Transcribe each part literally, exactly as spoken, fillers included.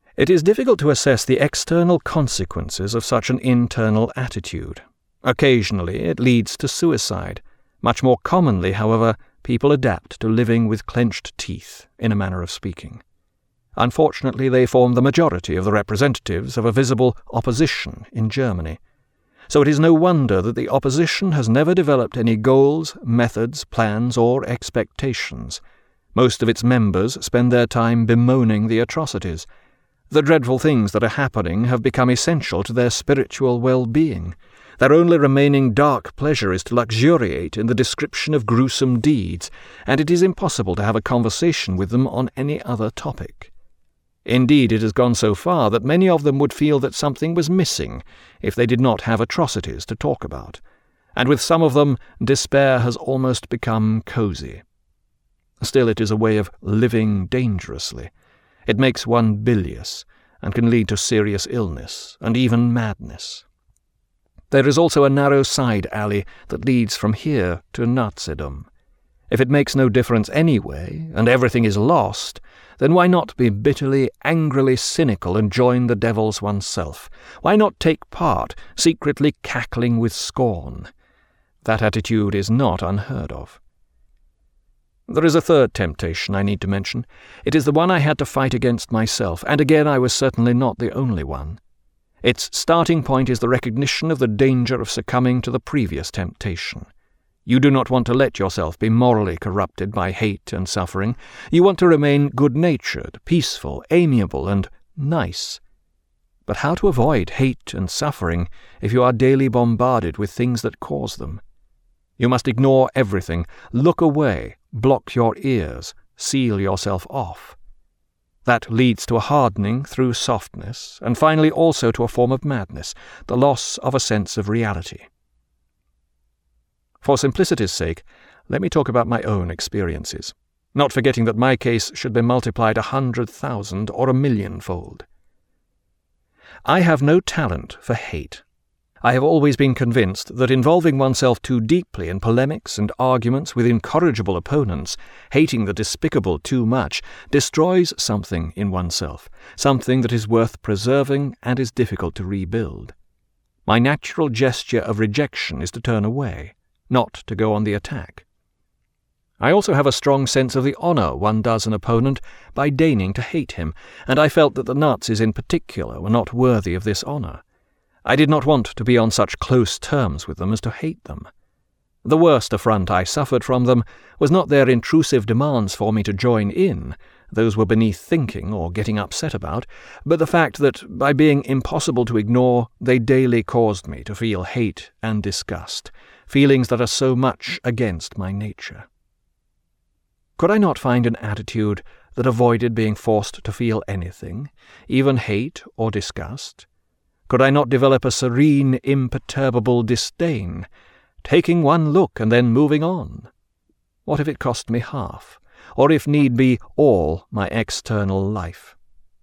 It is difficult to assess the external consequences of such an internal attitude. Occasionally it leads to suicide. Much more commonly, however, people adapt to living with clenched teeth, in a manner of speaking. Unfortunately, they form the majority of the representatives of a visible opposition in Germany. So it is no wonder that the opposition has never developed any goals, methods, plans, or expectations. Most of its members spend their time bemoaning the atrocities. The dreadful things that are happening have become essential to their spiritual well-being. Their only remaining dark pleasure is to luxuriate in the description of gruesome deeds, and it is impossible to have a conversation with them on any other topic. Indeed, it has gone so far that many of them would feel that something was missing if they did not have atrocities to talk about, and with some of them despair has almost become cosy. Still, it is a way of living dangerously. It makes one bilious, and can lead to serious illness, and even madness. There is also a narrow side alley that leads from here to Nazism. If it makes no difference anyway, and everything is lost, then why not be bitterly, angrily cynical and join the devils oneself? Why not take part, secretly cackling with scorn? That attitude is not unheard of. There is a third temptation I need to mention. It is the one I had to fight against myself, and again I was certainly not the only one. Its starting point is the recognition of the danger of succumbing to the previous temptation. You do not want to let yourself be morally corrupted by hate and suffering. You want to remain good-natured, peaceful, amiable, and nice. But how to avoid hate and suffering if you are daily bombarded with things that cause them? You must ignore everything, look away, block your ears, seal yourself off. That leads to a hardening through softness, and finally also to a form of madness, the loss of a sense of reality. For simplicity's sake, let me talk about my own experiences, not forgetting that my case should be multiplied a hundred thousand or a millionfold. I have no talent for hate. I have always been convinced that involving oneself too deeply in polemics and arguments with incorrigible opponents, hating the despicable too much, destroys something in oneself, something that is worth preserving and is difficult to rebuild. My natural gesture of rejection is to turn away, not to go on the attack. I also have a strong sense of the honor one does an opponent by deigning to hate him, and I felt that the Nazis in particular were not worthy of this honor. I did not want to be on such close terms with them as to hate them. The worst affront I suffered from them was not their intrusive demands for me to join in, those were beneath thinking or getting upset about, but the fact that, by being impossible to ignore, they daily caused me to feel hate and disgust, feelings that are so much against my nature. Could I not find an attitude that avoided being forced to feel anything, even hate or disgust? Could I not develop a serene, imperturbable disdain, taking one look and then moving on? What if it cost me half, or if need be, all my external life?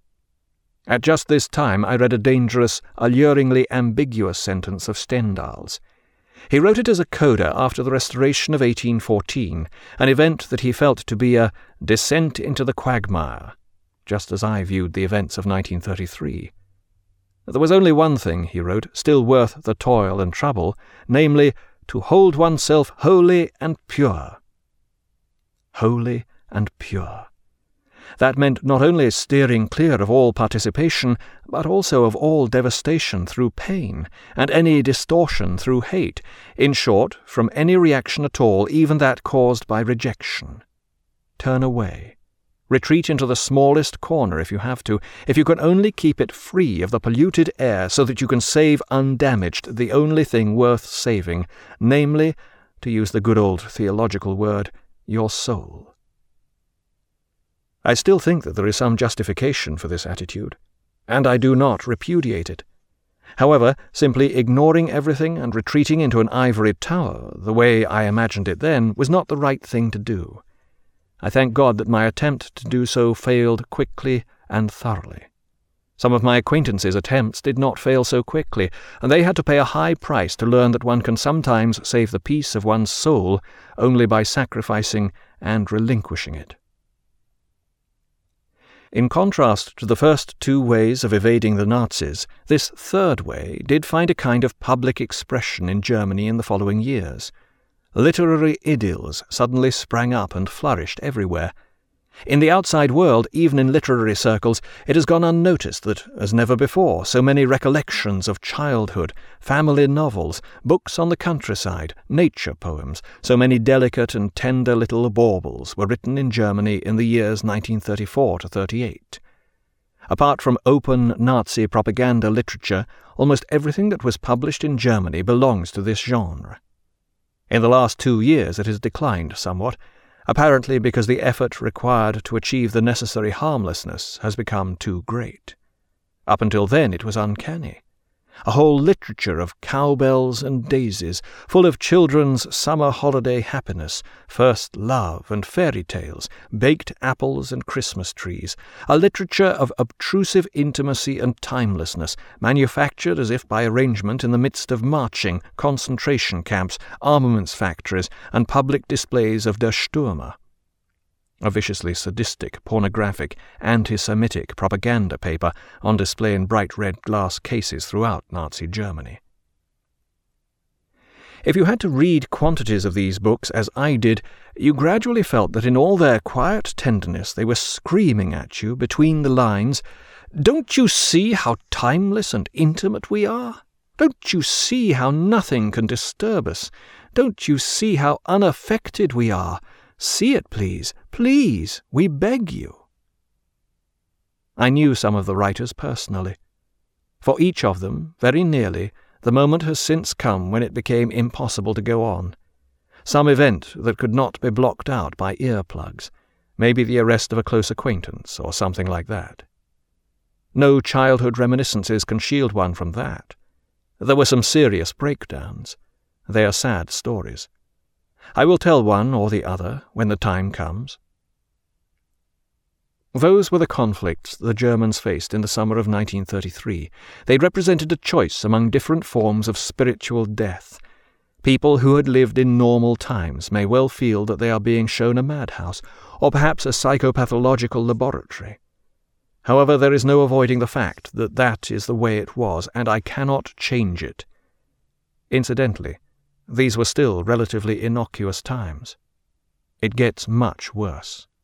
At just this time I read a dangerous, alluringly ambiguous sentence of Stendhal's. He wrote it as a coda after the Restoration of eighteen fourteen, an event that he felt to be a descent into the quagmire, just as I viewed the events of nineteen thirty-three. There was only one thing, he wrote, still worth the toil and trouble, namely, to hold oneself holy and pure. Holy and pure. That meant not only steering clear of all participation, but also of all devastation through pain, and any distortion through hate, in short, from any reaction at all, even that caused by rejection. Turn away. Retreat into the smallest corner if you have to, if you can only keep it free of the polluted air so that you can save undamaged the only thing worth saving, namely, to use the good old theological word, your soul. I still think that there is some justification for this attitude, and I do not repudiate it. However, simply ignoring everything and retreating into an ivory tower, the way I imagined it then, was not the right thing to do. I thank God that my attempt to do so failed quickly and thoroughly. Some of my acquaintances' attempts did not fail so quickly, and they had to pay a high price to learn that one can sometimes save the peace of one's soul only by sacrificing and relinquishing it. In contrast to the first two ways of evading the Nazis, this third way did find a kind of public expression in Germany in the following years. Literary idylls suddenly sprang up and flourished everywhere. In the outside world, even in literary circles, it has gone unnoticed that, as never before, so many recollections of childhood, family novels, books on the countryside, nature poems, so many delicate and tender little baubles were written in Germany in the years nineteen thirty-four to thirty-eight. Apart from open Nazi propaganda literature, almost everything that was published in Germany belongs to this genre. In the last two years it has declined somewhat, apparently because the effort required to achieve the necessary harmlessness has become too great. Up until then it was uncanny. A whole literature of cowbells and daisies, full of children's summer holiday happiness, first love and fairy tales, baked apples and Christmas trees, a literature of obtrusive intimacy and timelessness, manufactured as if by arrangement in the midst of marching, concentration camps, armaments factories, and public displays of Der Stürmer. A viciously sadistic, pornographic, anti-Semitic propaganda paper on display in bright red glass cases throughout Nazi Germany. If you had to read quantities of these books, as I did, you gradually felt that in all their quiet tenderness they were screaming at you between the lines, "Don't you see how timeless and intimate we are? Don't you see how nothing can disturb us? Don't you see how unaffected we are? See it, please, please, we beg you." I knew some of the writers personally. For each of them, very nearly, the moment has since come when it became impossible to go on. Some event that could not be blocked out by earplugs, maybe the arrest of a close acquaintance or something like that. No childhood reminiscences can shield one from that. There were some serious breakdowns. They are sad stories. I will tell one or the other when the time comes. Those were the conflicts the Germans faced in the summer of nineteen thirty-three. They represented a choice among different forms of spiritual death. People who had lived in normal times may well feel that they are being shown a madhouse, or perhaps a psychopathological laboratory. However, there is no avoiding the fact that that is the way it was, and I cannot change it. Incidentally, these were still relatively innocuous times. It gets much worse.